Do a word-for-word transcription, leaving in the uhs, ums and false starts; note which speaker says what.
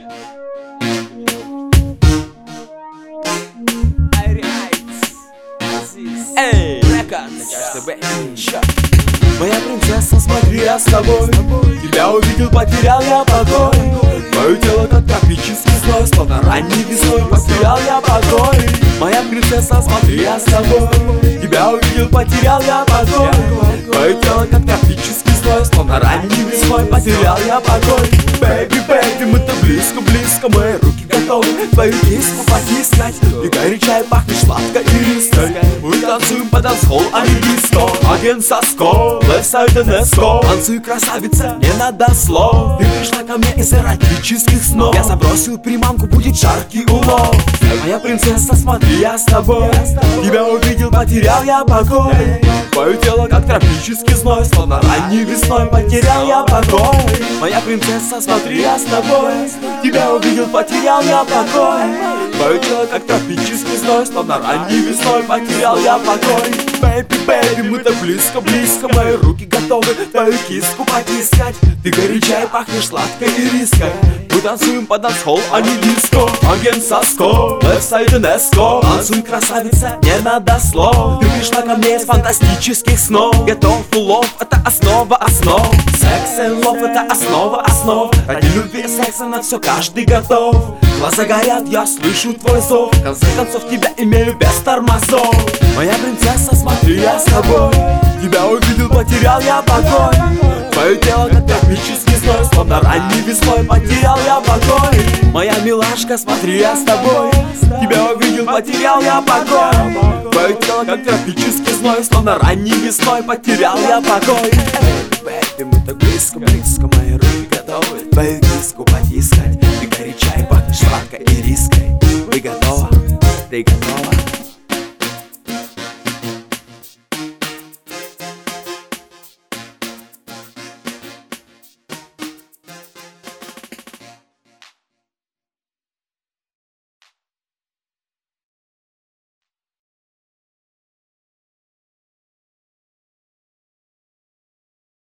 Speaker 1: Эй, моя принцесса, смотри, я с тобой. Тебя увидел, потерял я покой. Твое тело как тропический слой, словно ранней весной потерял я покой. Моя принцесса, смотри, я с тобой. Тебя увидел, потерял я покой. Твое тело как тропический слой, словно ранней весной потерял я покой. Бэйби, бэйби, мы-то близко, близко, мои руки готовы твою киску потискать. И горячая пахнет сладко и риской. Мы танцуем под дансхолл, а не диско. Агент Саско, left side and let's go. Танцуй, красавица, не надо слов. Ты пришла ко мне из эротических снов. Я забросил приманку, будет жаркий улов. Моя принцесса, смотри, я с тобой. Тебя увидел, потерял я покой. Твое тело как тропический зной, словно ранней весной потерял я покой. Моя принцесса, смотри, я с тобой. Тебя увидел, потерял я покой. Твое тело как тропический зной, словно ранней весной потерял я покой. Бэйби, бэйби, мы-то близко, близко, мои руки готовы твою киску потискать. Ты горячая, пахнешь сладкой и риской. Мы танцуем под дансхолл, а не диско. Агент Саско, left side and let's go. Танцуй, красавица, не надо слов. Ты пришла ко мне из фантастических снов. Готов улов, это основа основ. Секс и лов, это основа основ. Ради любви и секса на все каждый готов. Глаза горят, я слышу твой зов. В конце концов тебя имею без тормозов. Моя принцесса, смотри, я с тобой. Тебя увидел, потерял я покой. Твое тело как тропический слой, словно ранней весной потерял я покой. Моя милашка, смотри, я с тобой. Тебя увидел, потерял я покой. Твое тело как тропический слой, словно ранней весной потерял я покой. Бэйби, мы так близко, близко, мои руки готовы твою киску потискать. Ты горячая, пахнешь сладкой и риской. Ты готова? Ты готова?